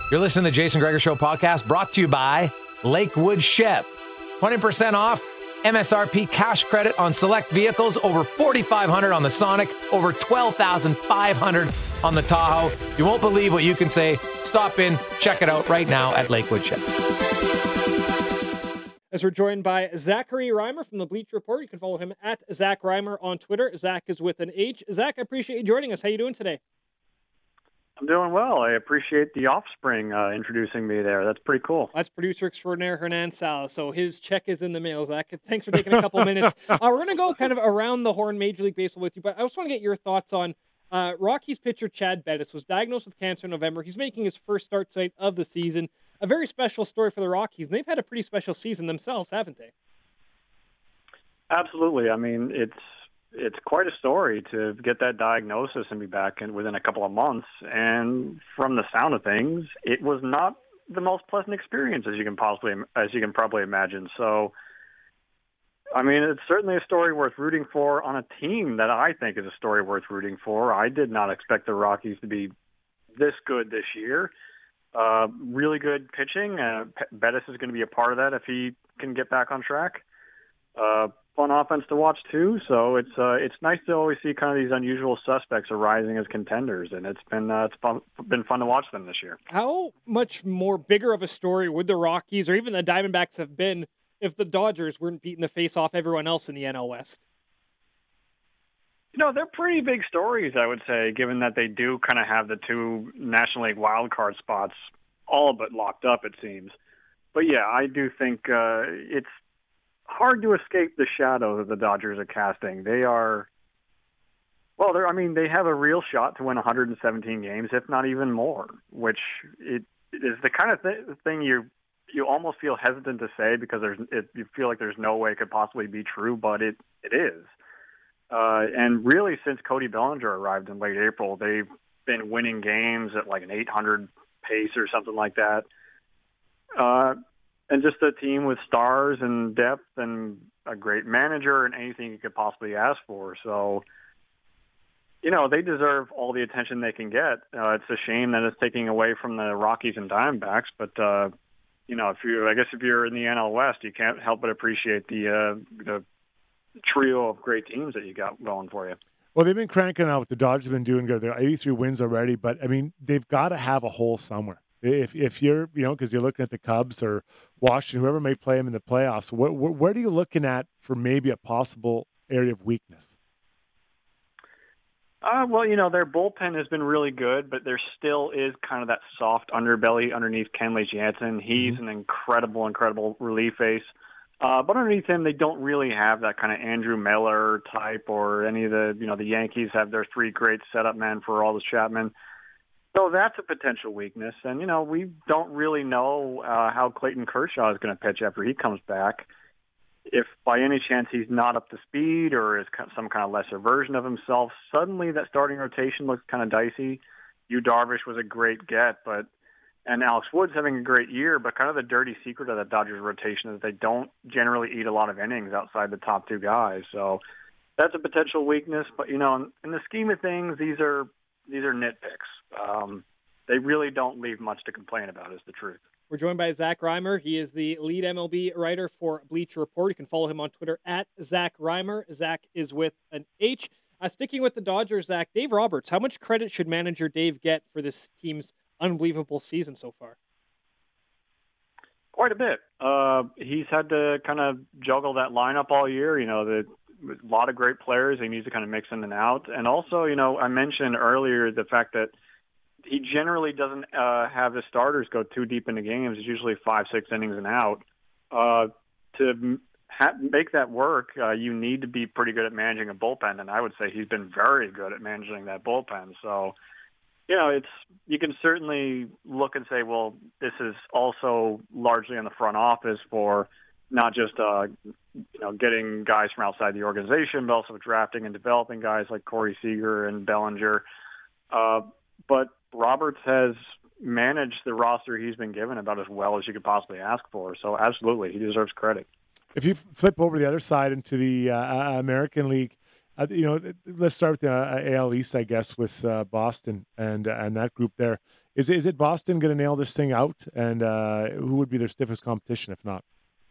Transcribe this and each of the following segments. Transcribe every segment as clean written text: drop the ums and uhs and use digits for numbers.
You're listening to the Jason Gregor Show podcast, brought to you by Lakewood Chev. 20% off MSRP cash credit on select vehicles, over $4,500 on the Sonic, over $12,500 on the Tahoe. You won't believe what you can say. Stop in, check it out right now at Lakewood Chev. As we're joined by Zachary Reimer from the Bleacher Report. You can follow him at Zach Reimer on Twitter. Zach is with an H. Zach, I appreciate you joining us. How you doing today? I'm doing well. I appreciate the offspring introducing me there. That's pretty cool. That's producer extraordinaire Hernan Salas. So his check is in the mail, Zach. Thanks for taking a couple minutes. We're going to go kind of around the horn Major League Baseball with you, but I just want to get your thoughts on Rockies pitcher Chad Bettis was diagnosed with cancer in November. He's making his first start tonight of the season. A very special story for the Rockies, and they've had a pretty special season themselves, haven't they? Absolutely. I mean, it's quite a story to get that diagnosis and be back within a couple of months. And from the sound of things, it was not the most pleasant experience as you can probably imagine. So, I mean, it's certainly a story worth rooting for on a team that I think is a story worth rooting for. I did not expect the Rockies to be this good this year. Really good pitching. Bettis is going to be a part of that if he can get back on track. Fun offense to watch too. So it's nice to always see kind of these unusual suspects arising as contenders, and it's been fun to watch them this year. How much more bigger of a story would the Rockies or even the Diamondbacks have been if the Dodgers weren't beating the face off everyone else in the NL West? You know, they're pretty big stories, I would say, given that they do kind of have the two National League wildcard spots all but locked up, it seems. But yeah, I do think it's hard to escape the shadow that the Dodgers are casting. They have a real shot to win 117 games, if not even more, which it is the kind of thing you almost feel hesitant to say because you feel like there's no way it could possibly be true, but it is. And really, since Cody Bellinger arrived in late April, they've been winning games at like an 800 pace or something like that. And just a team with stars and depth and a great manager and anything you could possibly ask for. So, you know, they deserve all the attention they can get. It's a shame that it's taking away from the Rockies and Diamondbacks, but you know, if you're in the NL West, you can't help but appreciate the trio of great teams that you got going for you. Well, they've been cranking out what the Dodgers have been doing good. They're 83 wins already, but I mean, they've got to have a hole somewhere. If you're, you know, because you're looking at the Cubs or Washington, whoever may play them in the playoffs, what are you looking at for maybe a possible area of weakness? Well, you know, their bullpen has been really good, but there still is kind of that soft underbelly underneath Kenley Jansen. He's an incredible relief ace. But underneath him, they don't really have that kind of Andrew Miller type or any of the, you know, the Yankees have their three great setup men for Aroldis Chapman. So that's a potential weakness. And, you know, we don't really know how Clayton Kershaw is going to pitch after he comes back. If by any chance he's not up to speed or is some kind of lesser version of himself, suddenly that starting rotation looks kind of dicey. Yu Darvish was a great get, and Alex Wood's having a great year, but kind of the dirty secret of the Dodgers rotation is they don't generally eat a lot of innings outside the top two guys. So that's a potential weakness. But, you know, in the scheme of things, these are nitpicks. They really don't leave much to complain about, is the truth. We're joined by Zach Reimer. He is the lead MLB writer for Bleacher Report. You can follow him on Twitter at Zach Reimer. Zach is with an H. Sticking with the Dodgers, Zach, Dave Roberts, how much credit should manager Dave get for this team's unbelievable season so far? Quite a bit. He's had to kind of juggle that lineup all year. You know, a lot of great players. He needs to kind of mix in and out. And also, you know, I mentioned earlier the fact that he generally doesn't have his starters go too deep into games. It's usually 5-6 innings and out. To make that work, you need to be pretty good at managing a bullpen, and I would say he's been very good at managing that bullpen. So, you know, you can certainly look and say, well, this is also largely in the front office for not just getting guys from outside the organization, but also drafting and developing guys like Corey Seager and Bellinger. But Roberts has managed the roster he's been given about as well as you could possibly ask for. So absolutely, he deserves credit. If you flip over the other side into the American League, let's start with the AL East, I guess, with Boston and that group there. Is it Boston going to nail this thing out? And who would be their stiffest competition if not?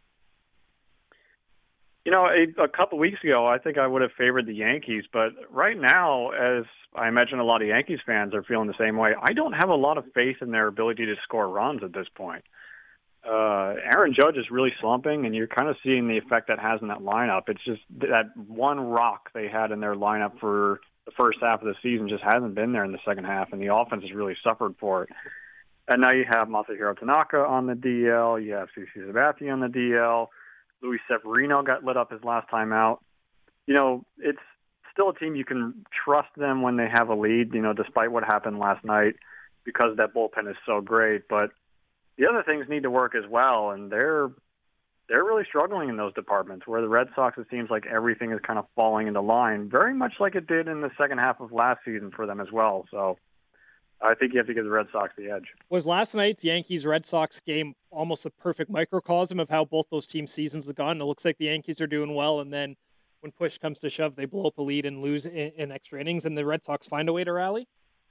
A couple weeks ago, I think I would have favored the Yankees, but right now, as I imagine a lot of Yankees fans are feeling the same way, I don't have a lot of faith in their ability to score runs at this point. Aaron Judge is really slumping, and you're kind of seeing the effect that has in that lineup. It's just that one rock they had in their lineup for the first half of the season just hasn't been there in the second half, and the offense has really suffered for it. And now you have Masahiro Tanaka on the DL, you have CC Sabathia on the DL, Luis Severino got lit up his last time out. It's still a team you can trust them when they have a lead, despite what happened last night, because that bullpen is so great. But the other things need to work as well, and they're really struggling in those departments, where the Red Sox, it seems like everything is kind of falling into line, very much like it did in the second half of last season for them as well. So I think you have to give the Red Sox the edge. Was last night's Yankees-Red Sox game almost a perfect microcosm of how both those team seasons have gone? It looks like the Yankees are doing well, and then when push comes to shove, they blow up a lead and lose in extra innings, and the Red Sox find a way to rally?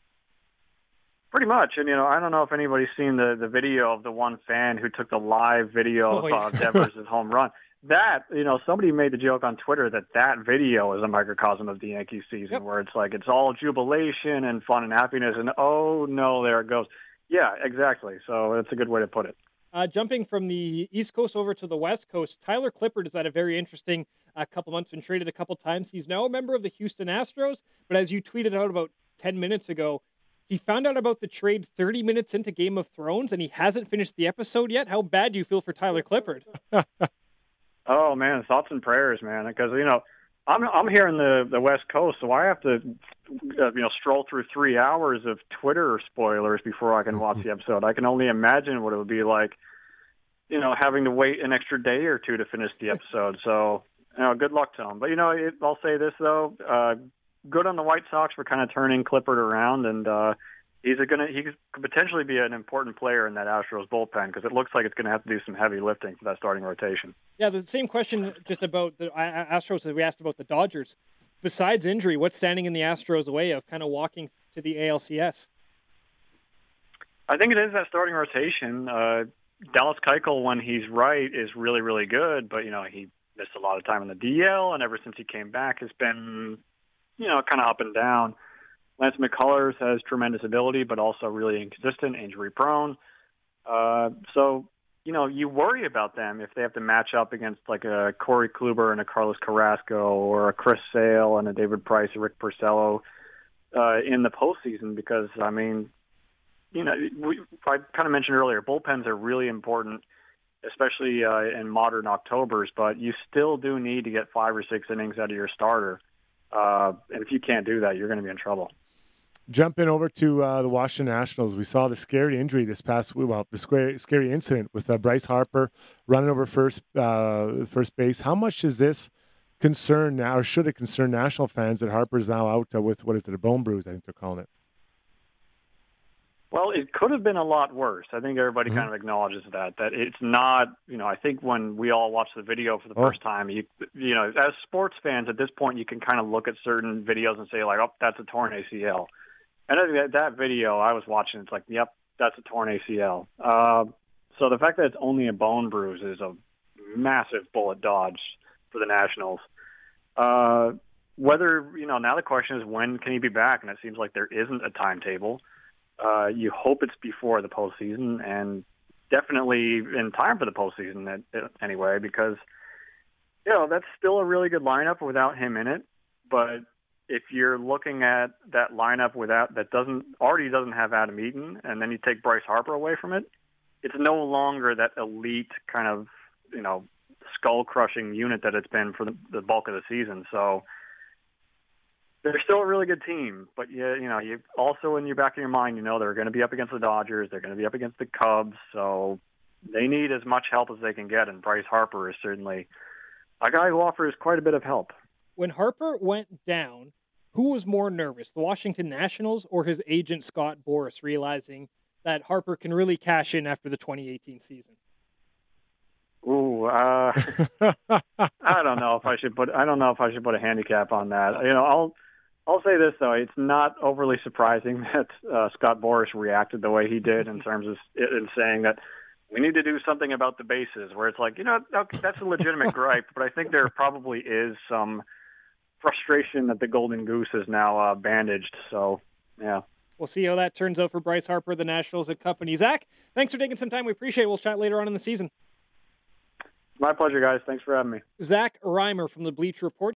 Pretty much. And, I don't know if anybody's seen the video of the one fan who took the live video of Devers' home run. That, somebody made the joke on Twitter that video is a microcosm of the Yankees season, where it's like it's all jubilation and fun and happiness, and oh no, there it goes. Yeah, exactly. So that's a good way to put it. Jumping from the East Coast over to the West Coast, Tyler Clippard has had a very interesting couple months, been traded a couple times. He's now a member of the Houston Astros, but as you tweeted out about 10 minutes ago, he found out about the trade 30 minutes into Game of Thrones, and he hasn't finished the episode yet. How bad do you feel for Tyler Clippard? Oh man, thoughts and prayers, man. Because I'm here in the West Coast, so I have to stroll through 3 hours of Twitter spoilers before I can watch the episode. I can only imagine what it would be like, having to wait an extra day or two to finish the episode. So good luck to him. But I'll say this though, good on the White Sox for kind of turning Clippard around, and he could potentially be an important player in that Astros bullpen, because it looks like it's going to have to do some heavy lifting for that starting rotation. Yeah, the same question just about the Astros as we asked about the Dodgers. Besides injury, what's standing in the Astros' way of kind of walking to the ALCS? I think it is that starting rotation. Dallas Keuchel, when he's right, is really, really good, but, he missed a lot of time in the DL, and ever since he came back has been, kind of up and down. Lance McCullers has tremendous ability, but also really inconsistent, injury-prone. So, you worry about them if they have to match up against like a Corey Kluber and a Carlos Carrasco, or a Chris Sale and a David Price, or Rick Porcello in the postseason, because, I kind of mentioned earlier, bullpens are really important, especially in modern Octobers, but you still do need to get 5 or 6 innings out of your starter. And if you can't do that, you're going to be in trouble. Jumping over to the Washington Nationals, we saw the scary injury this past week. Well, the scary incident with Bryce Harper running over first base. How much does this concern now, or should it concern National fans, that Harper's now out with, what is it, a bone bruise, I think they're calling it? Well, it could have been a lot worse. I think everybody kind of acknowledges that it's not, I think when we all watched the video for the first time, as sports fans at this point, you can kind of look at certain videos and say like, oh, that's a torn ACL. And I think that video I was watching, it's like, yep, that's a torn ACL. So the fact that it's only a bone bruise is a massive bullet dodge for the Nationals. Whether, now the question is, when can he be back? And it seems like there isn't a timetable. You hope it's before the postseason, and definitely in time for the postseason anyway, because, that's still a really good lineup without him in it. But if you're looking at that lineup that doesn't have Adam Eaton, and then you take Bryce Harper away from it, it's no longer that elite kind of, skull-crushing unit that it's been for the bulk of the season. So they're still a really good team, but you also in your back of your mind, they're going to be up against the Dodgers, they're going to be up against the Cubs, so they need as much help as they can get, and Bryce Harper is certainly a guy who offers quite a bit of help. When Harper went down, who was more nervous, the Washington Nationals or his agent Scott Boras, realizing that Harper can really cash in after the 2018 season? Ooh, I don't know if I should put a handicap on that. I'll say this, though. It's not overly surprising that Scott Boras reacted the way he did in terms of in saying that we need to do something about the bases, where it's like, okay, that's a legitimate gripe, but I think there probably is some frustration that the Golden Goose is now bandaged. So, yeah. We'll see how that turns out for Bryce Harper, the Nationals, and company. Zach, thanks for taking some time. We appreciate it. We'll chat later on in the season. My pleasure, guys. Thanks for having me. Zach Reimer from the Bleacher Report.